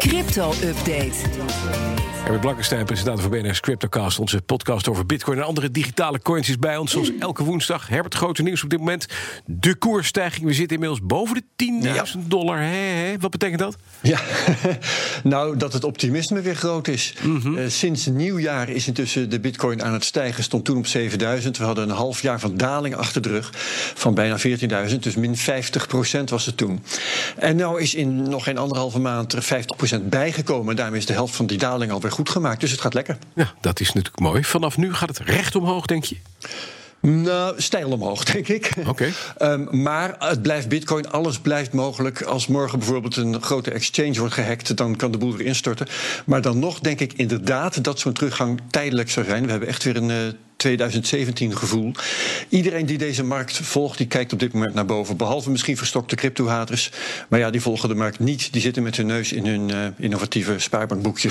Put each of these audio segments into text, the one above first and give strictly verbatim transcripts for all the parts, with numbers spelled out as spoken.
Crypto-update. Herbert Blankenstein, presentator van B N R's Cryptocast. Onze podcast over bitcoin en andere digitale coins is bij ons. Zoals elke woensdag. Herbert, grote nieuws op dit moment. De koersstijging. We zitten inmiddels boven de tienduizend ja. dollar. He, he. Wat betekent dat? Ja, nou dat het optimisme weer groot is. Mm-hmm. Uh, sinds nieuwjaar is intussen de bitcoin aan het stijgen. Stond toen op zevenduizend. We hadden een half jaar van daling achter de rug. Van bijna veertienduizend. Dus min vijftig procent was het toen. En nou is in nog geen anderhalve maand er vijftig procent bijgekomen. En daarmee is de helft van die daling alweer goed gemaakt. Dus het gaat lekker. Ja, dat is natuurlijk mooi. Vanaf nu gaat het recht omhoog, denk je? Nou, steil omhoog, denk ik. Okay. Um, maar het blijft bitcoin, alles blijft mogelijk. Als morgen bijvoorbeeld een grote exchange wordt gehackt, dan kan de boel weer instorten. Maar dan nog denk ik inderdaad dat zo'n teruggang tijdelijk zou zijn. We hebben echt weer een uh, twintig zeventien gevoel. Iedereen die deze markt volgt, die kijkt op dit moment naar boven. Behalve misschien verstokte crypto-haters. Maar ja, die volgen de markt niet. Die zitten met hun neus in hun uh, innovatieve spaarbankboekjes.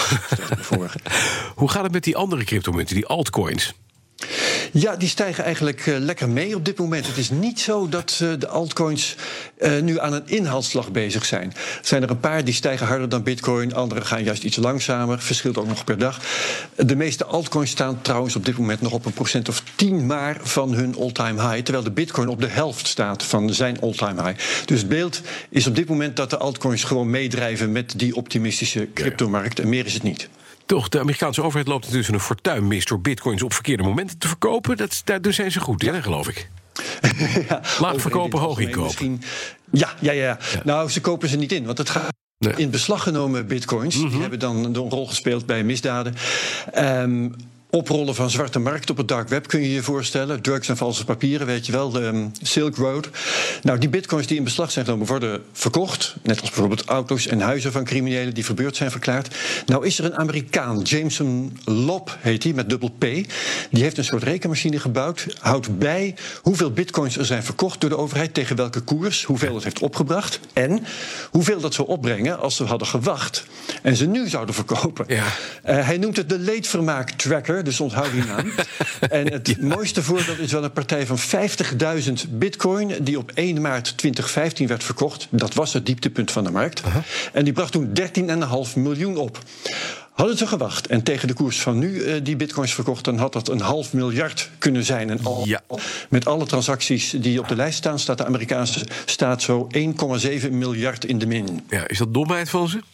Hoe gaat het met die andere cryptomunten, die altcoins? Ja, die stijgen eigenlijk uh, lekker mee op dit moment. Het is niet zo dat uh, de altcoins uh, nu aan een inhaalslag bezig zijn. Er zijn er een paar die stijgen harder dan bitcoin. Andere gaan juist iets langzamer. Verschilt ook nog per dag. De meeste altcoins staan trouwens op dit moment nog op een procent of tien maar van hun all-time high. Terwijl de bitcoin op de helft staat van zijn all-time high. Dus het beeld is op dit moment dat de altcoins gewoon meedrijven met die optimistische cryptomarkt. En meer is het niet. Toch, de Amerikaanse overheid loopt intussen een fortuin mis door bitcoins op verkeerde momenten te verkopen. Dat, daar zijn ze goed in, ja. Geloof ik. Ja, laag verkopen, hoog inkopen. Ja, ja, ja, ja. Nou, ze kopen ze niet in, want het gaat nee. in beslag genomen bitcoins. Mm-hmm. Die hebben dan een rol gespeeld bij misdaden. Um, Oprollen van zwarte markt op het dark web kun je je voorstellen. Drugs en valse papieren, weet je wel, de um, Silk Road. Nou, die bitcoins die in beslag zijn genomen worden verkocht. Net als bijvoorbeeld auto's en huizen van criminelen die verbeurd zijn verklaard. Nou is er een Amerikaan, Jameson Lopp heet hij, met dubbel P. Die heeft een soort rekenmachine gebouwd. Houdt bij hoeveel bitcoins er zijn verkocht door de overheid, tegen welke koers, hoeveel het heeft opgebracht. En hoeveel dat zou opbrengen als ze hadden gewacht en ze nu zouden verkopen. Ja. Uh, hij noemt het de leedvermaak tracker. Dus onthoud die naam. En het ja. mooiste voorbeeld is wel een partij van vijftigduizend bitcoin die op één maart twintig vijftien werd verkocht. Dat was het dieptepunt van de markt. Uh-huh. En die bracht toen dertien komma vijf miljoen op. Hadden ze gewacht en tegen de koers van nu uh, die bitcoins verkocht, dan had dat een half miljard kunnen zijn. En al, ja. met alle transacties die op de lijst staan, staat de Amerikaanse staat zo één komma zeven miljard in de min. Ja, is dat domheid van ze?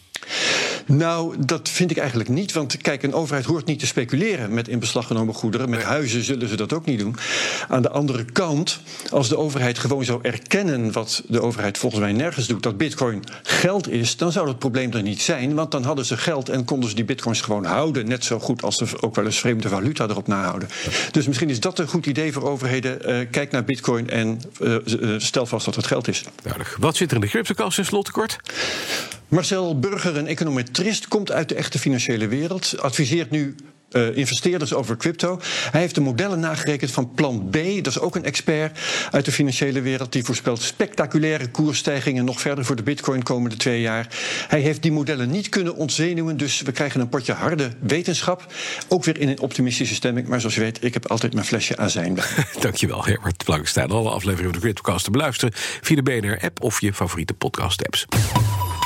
Nou, dat vind ik eigenlijk niet. Want kijk, een overheid hoort niet te speculeren met in beslag genomen goederen. Met huizen zullen ze dat ook niet doen. Aan de andere kant, als de overheid gewoon zou erkennen, wat de overheid volgens mij nergens doet, dat bitcoin geld is, dan zou het probleem er niet zijn. Want dan hadden ze geld en konden ze die bitcoins gewoon houden. Net zo goed als ze ook wel eens vreemde valuta erop nahouden. Dus misschien is dat een goed idee voor overheden. Uh, kijk naar bitcoin en uh, uh, stel vast dat het geld is. Duidelijk. Wat zit er in de cryptocast in slottekort? Marcel Burger, een econometrist, komt uit de echte financiële wereld. Adviseert nu uh, investeerders over crypto. Hij heeft de modellen nagerekend van Plan B. Dat is ook een expert uit de financiële wereld. Die voorspelt spectaculaire koersstijgingen nog verder voor de bitcoin komende twee jaar. Hij heeft die modellen niet kunnen ontzenuwen. Dus we krijgen een potje harde wetenschap. Ook weer in een optimistische stemming. Maar zoals je weet, ik heb altijd mijn flesje azijn bij. Dankjewel, Herbert Blankenstein. Alle afleveringen van de Cryptocast te beluisteren via de B N R-app of je favoriete podcast-apps.